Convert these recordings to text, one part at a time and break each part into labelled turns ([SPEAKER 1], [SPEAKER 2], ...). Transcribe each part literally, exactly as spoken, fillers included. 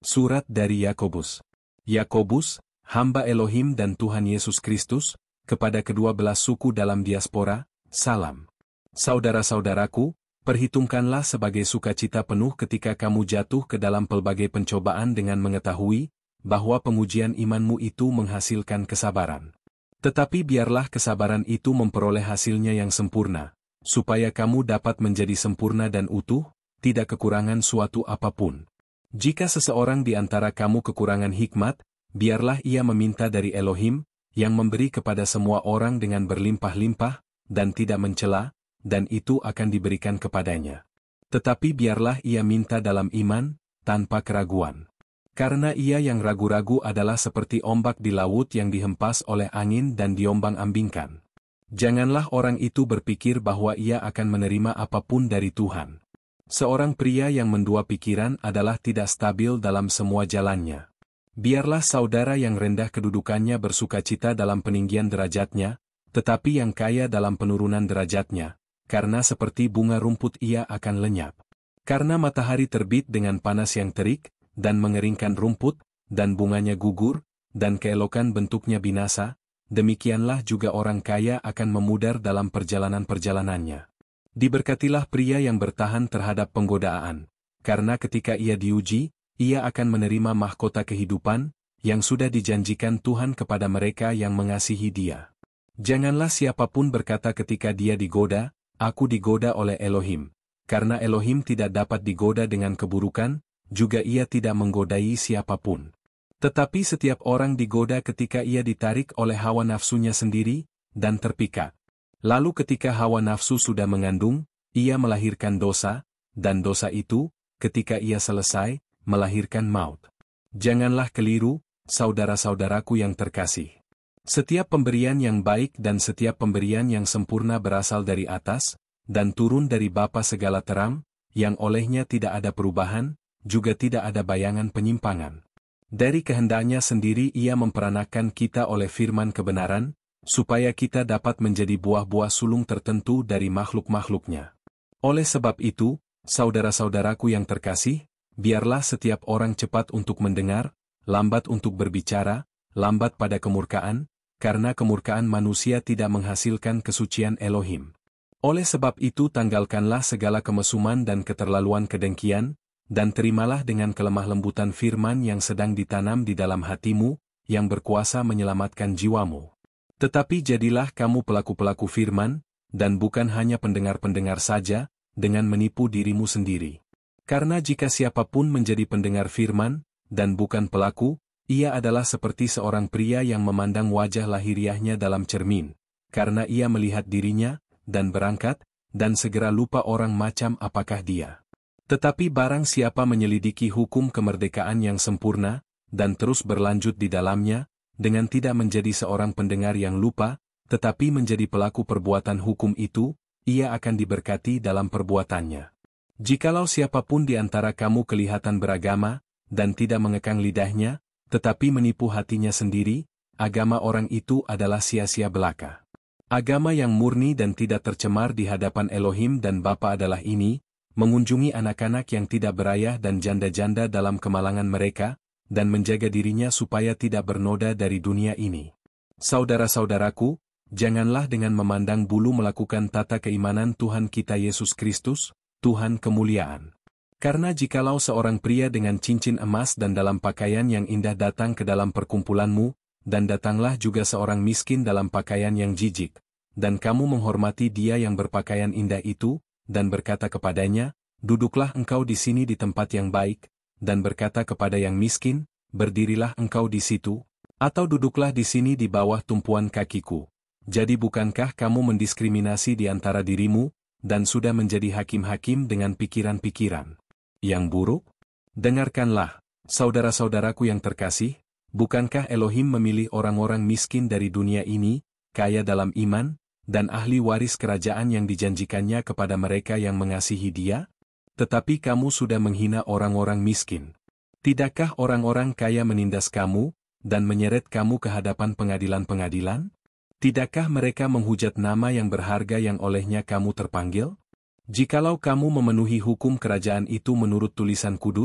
[SPEAKER 1] Surat dari Yakobus. Yakobus, hamba Elohim dan Tuhan Yesus Kristus, kepada kedua belas suku dalam diaspora, salam. Saudara-saudaraku, perhitungkanlah sebagai sukacita penuh ketika kamu jatuh ke dalam pelbagai pencobaan dengan mengetahui bahwa pengujian imanmu itu menghasilkan kesabaran. Tetapi biarlah kesabaran itu memperoleh hasilnya yang sempurna, supaya kamu dapat menjadi sempurna dan utuh, tidak kekurangan suatu apapun. Jika seseorang di antara kamu kekurangan hikmat, biarlah ia meminta dari Elohim, yang memberi kepada semua orang dengan berlimpah-limpah, dan tidak mencela, dan itu akan diberikan kepadanya. Tetapi biarlah ia minta dalam iman, tanpa keraguan. Karena ia yang ragu-ragu adalah seperti ombak di laut yang dihempas oleh angin dan diombang-ambingkan. Janganlah orang itu berpikir bahwa ia akan menerima apapun dari Tuhan. Seorang pria yang mendua pikiran adalah tidak stabil dalam semua jalannya. Biarlah saudara yang rendah kedudukannya bersukacita dalam peninggian derajatnya, tetapi yang kaya dalam penurunan derajatnya, karena seperti bunga rumput ia akan lenyap. Karena matahari terbit dengan panas yang terik, dan mengeringkan rumput, dan bunganya gugur, dan keelokan bentuknya binasa, demikianlah juga orang kaya akan memudar dalam perjalanan-perjalanannya. Diberkatilah pria yang bertahan terhadap penggodaan, karena ketika ia diuji, ia akan menerima mahkota kehidupan, yang sudah dijanjikan Tuhan kepada mereka yang mengasihi Dia. Janganlah siapapun berkata ketika dia digoda, "Aku digoda oleh Elohim," karena Elohim tidak dapat digoda dengan keburukan, juga ia tidak menggodai siapapun. Tetapi setiap orang digoda ketika ia ditarik oleh hawa nafsunya sendiri, dan terpikat. Lalu ketika hawa nafsu sudah mengandung, ia melahirkan dosa, dan dosa itu, ketika ia selesai, melahirkan maut. Janganlah keliru, saudara-saudaraku yang terkasih. Setiap pemberian yang baik dan setiap pemberian yang sempurna berasal dari atas, dan turun dari Bapa segala terang, yang olehnya tidak ada perubahan, juga tidak ada bayangan penyimpangan. Dari kehendaknya sendiri ia memperanakan kita oleh firman kebenaran, supaya kita dapat menjadi buah-buah sulung tertentu dari makhluk-makhluknya. Oleh sebab itu, saudara-saudaraku yang terkasih, biarlah setiap orang cepat untuk mendengar, lambat untuk berbicara, lambat pada kemurkaan, karena kemurkaan manusia tidak menghasilkan kesucian Elohim. Oleh sebab itu tanggalkanlah segala kemesuman dan keterlaluan kedengkian, dan terimalah dengan kelemah lembutan firman yang sedang ditanam di dalam hatimu, yang berkuasa menyelamatkan jiwamu. Tetapi jadilah kamu pelaku-pelaku firman, dan bukan hanya pendengar-pendengar saja, dengan menipu dirimu sendiri. Karena jika siapapun menjadi pendengar firman, dan bukan pelaku, ia adalah seperti seorang pria yang memandang wajah lahiriahnya dalam cermin, karena ia melihat dirinya, dan berangkat, dan segera lupa orang macam apakah dia. Tetapi barang siapa menyelidiki hukum kemerdekaan yang sempurna, dan terus berlanjut di dalamnya, dengan tidak menjadi seorang pendengar yang lupa, tetapi menjadi pelaku perbuatan hukum itu, ia akan diberkati dalam perbuatannya. Jikalau siapapun di antara kamu kelihatan beragama, dan tidak mengekang lidahnya, tetapi menipu hatinya sendiri, agama orang itu adalah sia-sia belaka. Agama yang murni dan tidak tercemar di hadapan Elohim dan Bapa adalah ini, mengunjungi anak-anak yang tidak berayah dan janda-janda dalam kemalangan mereka, dan menjaga dirinya supaya tidak bernoda dari dunia ini. Saudara-saudaraku, janganlah dengan memandang bulu melakukan tata keimanan Tuhan kita Yesus Kristus, Tuhan kemuliaan. Karena jikalau seorang pria dengan cincin emas dan dalam pakaian yang indah datang ke dalam perkumpulanmu, dan datanglah juga seorang miskin dalam pakaian yang jijik, dan kamu menghormati dia yang berpakaian indah itu, dan berkata kepadanya, "Duduklah engkau di sini di tempat yang baik," dan berkata kepada yang miskin, "Berdirilah engkau di situ," atau "Duduklah di sini di bawah tumpuan kakiku." Jadi bukankah kamu mendiskriminasi di antara dirimu, dan sudah menjadi hakim-hakim dengan pikiran-pikiran yang buruk? Dengarkanlah, saudara-saudaraku yang terkasih, bukankah Elohim memilih orang-orang miskin dari dunia ini, kaya dalam iman, dan ahli waris kerajaan yang dijanjikannya kepada mereka yang mengasihi Dia? Tetapi kamu sudah menghina orang-orang miskin. Tidakkah orang-orang kaya menindas kamu, dan menyeret kamu ke hadapan pengadilan-pengadilan? Tidakkah mereka menghujat nama yang berharga yang olehnya kamu terpanggil? Jikalau kamu memenuhi hukum kerajaan itu menurut tulisan kudus,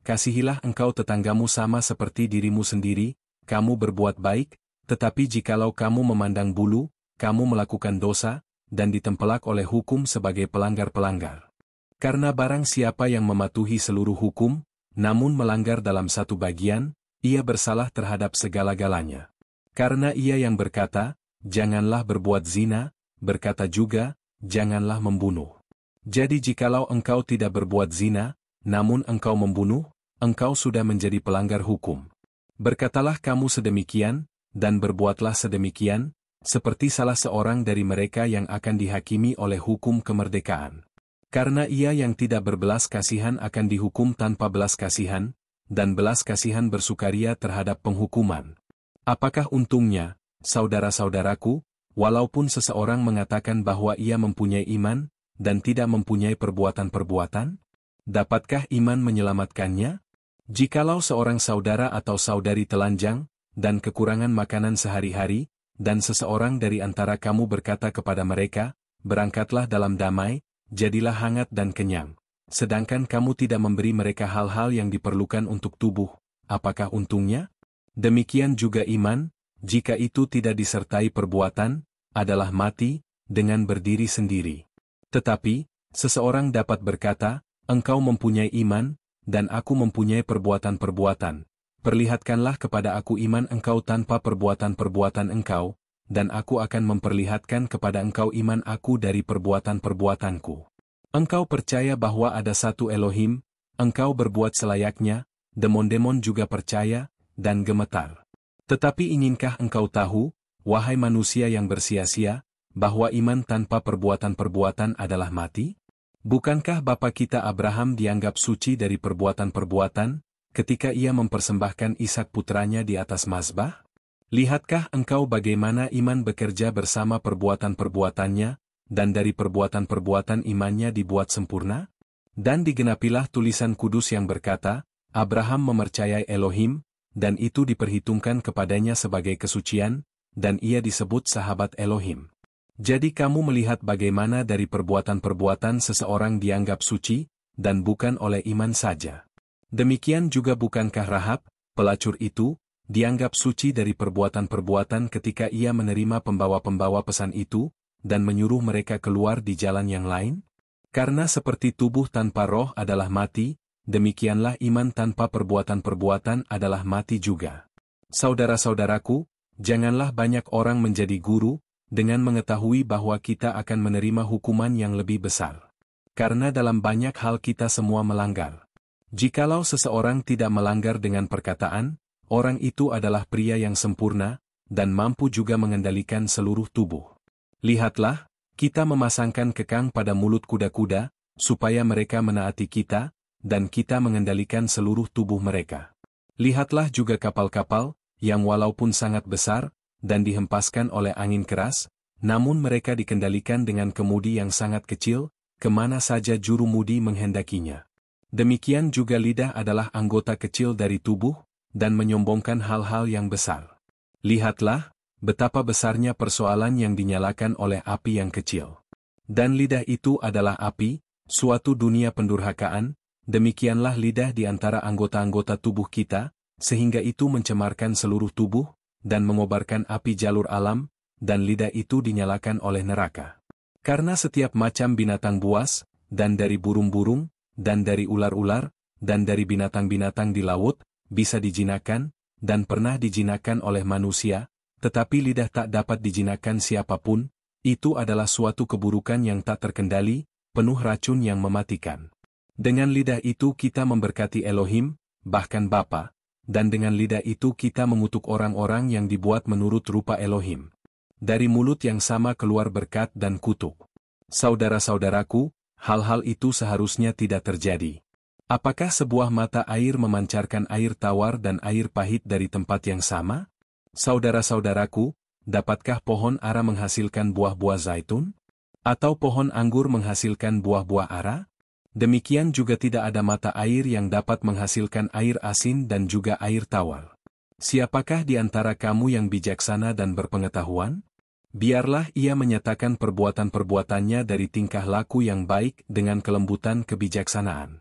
[SPEAKER 1] kasihilah engkau tetanggamu sama seperti dirimu sendiri, kamu berbuat baik, tetapi jikalau kamu memandang bulu, kamu melakukan dosa, dan ditempelak oleh hukum sebagai pelanggar-pelanggar. Karena barang siapa yang mematuhi seluruh hukum, namun melanggar dalam satu bagian, ia bersalah terhadap segala-galanya. Karena ia yang berkata, janganlah berbuat zina, berkata juga, janganlah membunuh. Jadi jikalau engkau tidak berbuat zina, namun engkau membunuh, engkau sudah menjadi pelanggar hukum. Berkatalah kamu sedemikian, dan berbuatlah sedemikian, seperti salah seorang dari mereka yang akan dihakimi oleh hukum kemerdekaan. Karena ia yang tidak berbelas kasihan akan dihukum tanpa belas kasihan, dan belas kasihan bersukaria terhadap penghukuman. Apakah untungnya, saudara-saudaraku, walaupun seseorang mengatakan bahwa ia mempunyai iman, dan tidak mempunyai perbuatan-perbuatan? Dapatkah iman menyelamatkannya? Jikalau seorang saudara atau saudari telanjang, dan kekurangan makanan sehari-hari, dan seseorang dari antara kamu berkata kepada mereka, berangkatlah dalam damai, jadilah hangat dan kenyang, sedangkan kamu tidak memberi mereka hal-hal yang diperlukan untuk tubuh, apakah untungnya? Demikian juga iman, jika itu tidak disertai perbuatan, adalah mati, dengan berdiri sendiri. Tetapi, seseorang dapat berkata, engkau mempunyai iman, dan aku mempunyai perbuatan-perbuatan. Perlihatkanlah kepada aku iman engkau tanpa perbuatan-perbuatan engkau, dan aku akan memperlihatkan kepada engkau iman aku dari perbuatan-perbuatanku. Engkau percaya bahwa ada satu Elohim, engkau berbuat selayaknya, demon-demon juga percaya, dan gemetar. Tetapi inginkah engkau tahu, wahai manusia yang bersia-sia, bahwa iman tanpa perbuatan-perbuatan adalah mati? Bukankah bapa kita Abraham dianggap suci dari perbuatan-perbuatan, ketika ia mempersembahkan Ishak putranya di atas mazbah? Lihatkah engkau bagaimana iman bekerja bersama perbuatan-perbuatannya, dan dari perbuatan-perbuatan imannya dibuat sempurna? Dan digenapilah tulisan kudus yang berkata, Abraham mempercayai Elohim, dan itu diperhitungkan kepadanya sebagai kesucian, dan ia disebut sahabat Elohim. Jadi kamu melihat bagaimana dari perbuatan-perbuatan seseorang dianggap suci, dan bukan oleh iman saja. Demikian juga bukankah Rahab, pelacur itu, dianggap suci dari perbuatan-perbuatan ketika ia menerima pembawa-pembawa pesan itu, dan menyuruh mereka keluar di jalan yang lain? Karena seperti tubuh tanpa roh adalah mati, demikianlah iman tanpa perbuatan-perbuatan adalah mati juga. Saudara-saudaraku, janganlah banyak orang menjadi guru, dengan mengetahui bahwa kita akan menerima hukuman yang lebih besar. Karena dalam banyak hal kita semua melanggar. Jikalau seseorang tidak melanggar dengan perkataan, orang itu adalah pria yang sempurna, dan mampu juga mengendalikan seluruh tubuh. Lihatlah, kita memasangkan kekang pada mulut kuda-kuda, supaya mereka menaati kita, dan kita mengendalikan seluruh tubuh mereka. Lihatlah juga kapal-kapal, yang walaupun sangat besar, dan dihempaskan oleh angin keras, namun mereka dikendalikan dengan kemudi yang sangat kecil, kemana saja juru mudi menghendakinya. Demikian juga lidah adalah anggota kecil dari tubuh, dan menyombongkan hal-hal yang besar. Lihatlah, betapa besarnya persoalan yang dinyalakan oleh api yang kecil. Dan lidah itu adalah api, suatu dunia pendurhakaan, demikianlah lidah di antara anggota-anggota tubuh kita, sehingga itu mencemarkan seluruh tubuh, dan mengobarkan api jalur alam, dan lidah itu dinyalakan oleh neraka. Karena setiap macam binatang buas, dan dari burung-burung, dan dari ular-ular, dan dari binatang-binatang di laut, bisa dijinakan, dan pernah dijinakan oleh manusia, tetapi lidah tak dapat dijinakan siapapun, itu adalah suatu keburukan yang tak terkendali, penuh racun yang mematikan. Dengan lidah itu kita memberkati Elohim, bahkan Bapa, dan dengan lidah itu kita mengutuk orang-orang yang dibuat menurut rupa Elohim. Dari mulut yang sama keluar berkat dan kutuk. Saudara-saudaraku, hal-hal itu seharusnya tidak terjadi. Apakah sebuah mata air memancarkan air tawar dan air pahit dari tempat yang sama? Saudara-saudaraku, dapatkah pohon ara menghasilkan buah-buah zaitun? Atau pohon anggur menghasilkan buah-buah ara? Demikian juga tidak ada mata air yang dapat menghasilkan air asin dan juga air tawar. Siapakah di antara kamu yang bijaksana dan berpengetahuan? Biarlah ia menyatakan perbuatan-perbuatannya dari tingkah laku yang baik dengan kelembutan kebijaksanaan.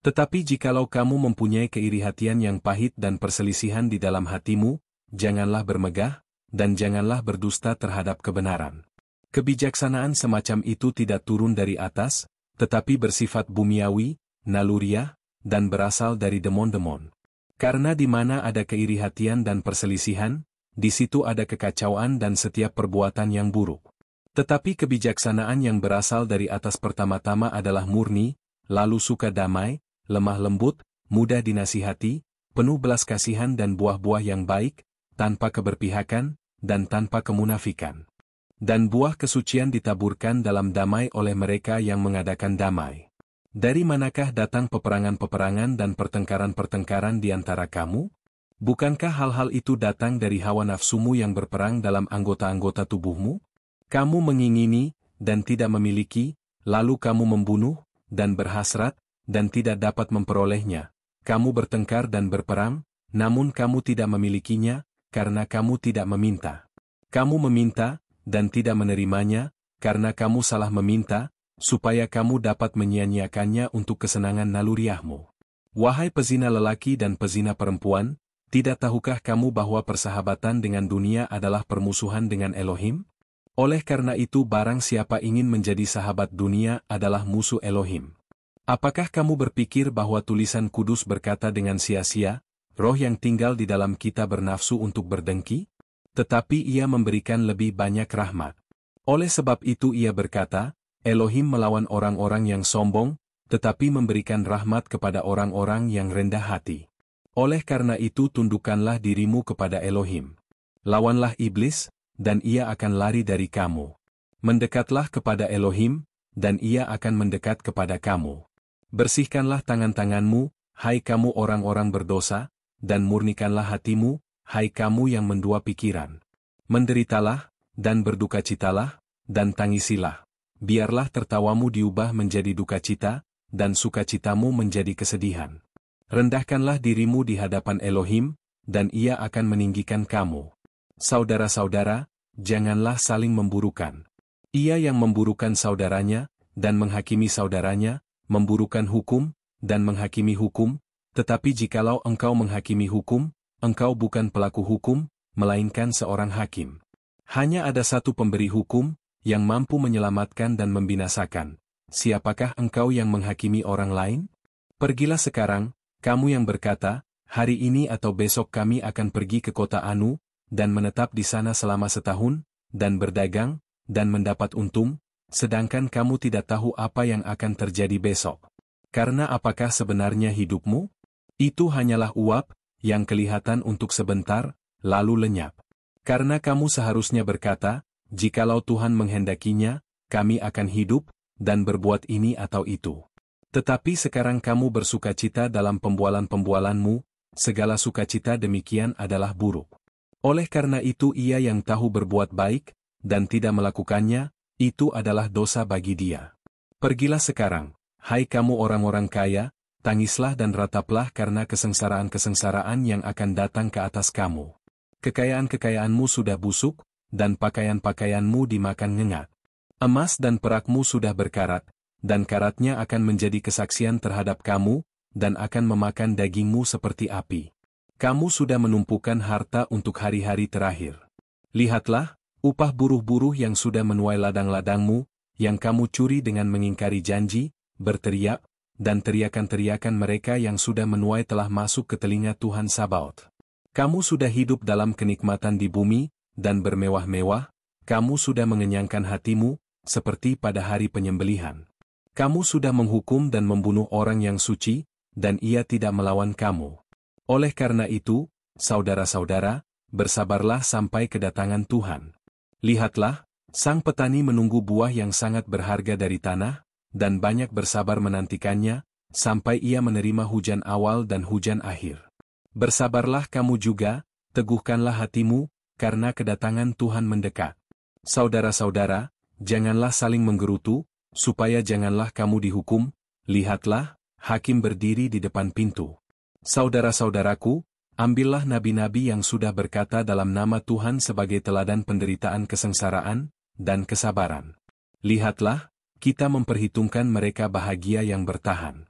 [SPEAKER 1] Tetapi jikalau kamu mempunyai keiri hatian yang pahit dan perselisihan di dalam hatimu, janganlah bermegah, dan janganlah berdusta terhadap kebenaran. Kebijaksanaan semacam itu tidak turun dari atas, tetapi bersifat bumiawi, naluriah, dan berasal dari demon-demon. Karena di mana ada keiri hatian dan perselisihan, di situ ada kekacauan dan setiap perbuatan yang buruk. Tetapi kebijaksanaan yang berasal dari atas pertama-tama adalah murni, lalu suka damai, lemah lembut, mudah dinasihati, penuh belas kasihan dan buah-buah yang baik, tanpa keberpihakan, dan tanpa kemunafikan. Dan buah kesucian ditaburkan dalam damai oleh mereka yang mengadakan damai. Dari manakah datang peperangan-peperangan dan pertengkaran-pertengkaran di antara kamu? Bukankah hal-hal itu datang dari hawa nafsumu yang berperang dalam anggota-anggota tubuhmu? Kamu mengingini, dan tidak memiliki, lalu kamu membunuh, dan berhasrat, dan tidak dapat memperolehnya. Kamu bertengkar dan berperang, namun kamu tidak memilikinya, karena kamu tidak meminta. Kamu meminta, dan tidak menerimanya, karena kamu salah meminta, supaya kamu dapat menyia-nyiakannya untuk kesenangan naluriahmu. Wahai pezina lelaki dan pezina perempuan, tidak tahukah kamu bahwa persahabatan dengan dunia adalah permusuhan dengan Elohim? Oleh karena itu barang siapa ingin menjadi sahabat dunia adalah musuh Elohim. Apakah kamu berpikir bahwa tulisan kudus berkata dengan sia-sia, roh yang tinggal di dalam kita bernafsu untuk berdengki? Tetapi ia memberikan lebih banyak rahmat. Oleh sebab itu ia berkata, Elohim melawan orang-orang yang sombong, tetapi memberikan rahmat kepada orang-orang yang rendah hati. Oleh karena itu tundukkanlah dirimu kepada Elohim. Lawanlah iblis, dan ia akan lari dari kamu. Mendekatlah kepada Elohim, dan ia akan mendekat kepada kamu. Bersihkanlah tangan-tanganmu, hai kamu orang-orang berdosa, dan murnikanlah hatimu, hai kamu yang mendua pikiran. Menderitalah, dan berdukacitalah, dan tangisilah. Biarlah tertawamu diubah menjadi dukacita, dan sukacitamu menjadi kesedihan. Rendahkanlah dirimu di hadapan Elohim, dan ia akan meninggikan kamu. Saudara-saudara, janganlah saling memburukan. Ia yang memburukan saudaranya, dan menghakimi saudaranya, memburukan hukum, dan menghakimi hukum, tetapi jikalau engkau menghakimi hukum, engkau bukan pelaku hukum, melainkan seorang hakim. Hanya ada satu pemberi hukum, yang mampu menyelamatkan dan membinasakan. Siapakah engkau yang menghakimi orang lain? Pergilah sekarang, kamu yang berkata, hari ini atau besok kami akan pergi ke kota Anu, dan menetap di sana selama setahun, dan berdagang, dan mendapat untung, sedangkan kamu tidak tahu apa yang akan terjadi besok. Karena apakah sebenarnya hidupmu? Itu hanyalah uap, yang kelihatan untuk sebentar, lalu lenyap. Karena kamu seharusnya berkata, jikalau Tuhan menghendakinya, kami akan hidup, dan berbuat ini atau itu. Tetapi sekarang kamu bersukacita dalam pembualan-pembualanmu, segala sukacita demikian adalah buruk. Oleh karena itu ia yang tahu berbuat baik, dan tidak melakukannya, itu adalah dosa bagi dia. Pergilah sekarang, hai kamu orang-orang kaya, tangislah dan rataplah karena kesengsaraan-kesengsaraan yang akan datang ke atas kamu. Kekayaan-kekayaanmu sudah busuk, dan pakaian-pakaianmu dimakan ngengat. Emas dan perakmu sudah berkarat, dan karatnya akan menjadi kesaksian terhadap kamu, dan akan memakan dagingmu seperti api. Kamu sudah menumpukan harta untuk hari-hari terakhir. Lihatlah, upah buruh-buruh yang sudah menuai ladang-ladangmu, yang kamu curi dengan mengingkari janji, berteriak, dan teriakan-teriakan mereka yang sudah menuai telah masuk ke telinga Tuhan Sabaoth. Kamu sudah hidup dalam kenikmatan di bumi, dan bermewah-mewah, kamu sudah mengenyangkan hatimu, seperti pada hari penyembelihan. Kamu sudah menghukum dan membunuh orang yang suci, dan ia tidak melawan kamu. Oleh karena itu, saudara-saudara, bersabarlah sampai kedatangan Tuhan. Lihatlah, sang petani menunggu buah yang sangat berharga dari tanah, dan banyak bersabar menantikannya, sampai ia menerima hujan awal dan hujan akhir. Bersabarlah kamu juga, teguhkanlah hatimu, karena kedatangan Tuhan mendekat. Saudara-saudara, janganlah saling menggerutu, supaya janganlah kamu dihukum. Lihatlah, hakim berdiri di depan pintu. Saudara-saudaraku, ambillah nabi-nabi yang sudah berkata dalam nama Tuhan sebagai teladan penderitaan kesengsaraan, dan kesabaran. Lihatlah, kita memperhitungkan mereka bahagia yang bertahan.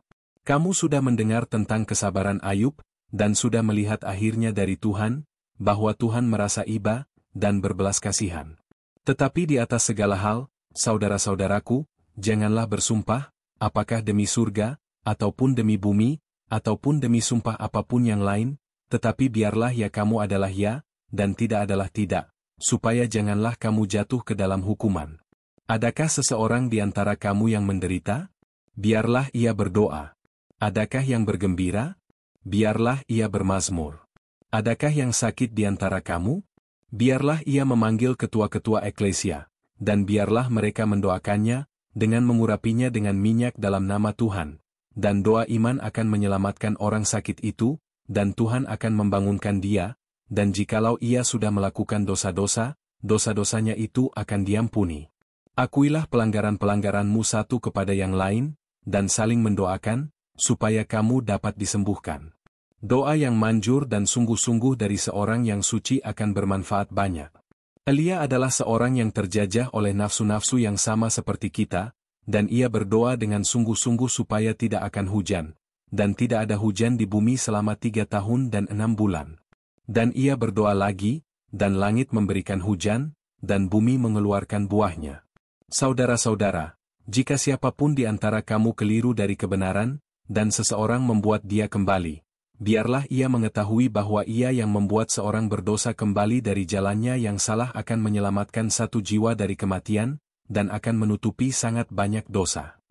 [SPEAKER 1] Kamu sudah mendengar tentang kesabaran Ayub, dan sudah melihat akhirnya dari Tuhan, bahwa Tuhan merasa iba, dan berbelas kasihan. Tetapi di atas segala hal, saudara-saudaraku, janganlah bersumpah, apakah demi surga, ataupun demi bumi, ataupun demi sumpah apapun yang lain, tetapi biarlah ya kamu adalah ya, dan tidak adalah tidak, supaya janganlah kamu jatuh ke dalam hukuman. Adakah seseorang di antara kamu yang menderita? Biarlah ia berdoa. Adakah yang bergembira? Biarlah ia bermazmur. Adakah yang sakit di antara kamu? Biarlah ia memanggil ketua-ketua eklesia, dan biarlah mereka mendoakannya, dengan mengurapinya dengan minyak dalam nama Tuhan. Dan doa iman akan menyelamatkan orang sakit itu, dan Tuhan akan membangunkan dia, dan jikalau ia sudah melakukan dosa-dosa, dosa-dosanya itu akan diampuni. Akuilah pelanggaran-pelanggaranmu satu kepada yang lain, dan saling mendoakan, supaya kamu dapat disembuhkan. Doa yang manjur dan sungguh-sungguh dari seorang yang suci akan bermanfaat banyak. Elia adalah seorang yang terjajah oleh nafsu-nafsu yang sama seperti kita, dan ia berdoa dengan sungguh-sungguh supaya tidak akan hujan, dan tidak ada hujan di bumi selama tiga tahun dan enam bulan. Dan ia berdoa lagi, dan langit memberikan hujan, dan bumi mengeluarkan buahnya. Saudara-saudara, jika siapapun di antara kamu keliru dari kebenaran, dan seseorang membuat dia kembali, biarlah ia mengetahui bahwa ia yang membuat seorang berdosa kembali dari jalannya yang salah akan menyelamatkan satu jiwa dari kematian, dan akan menutupi sangat banyak dosa.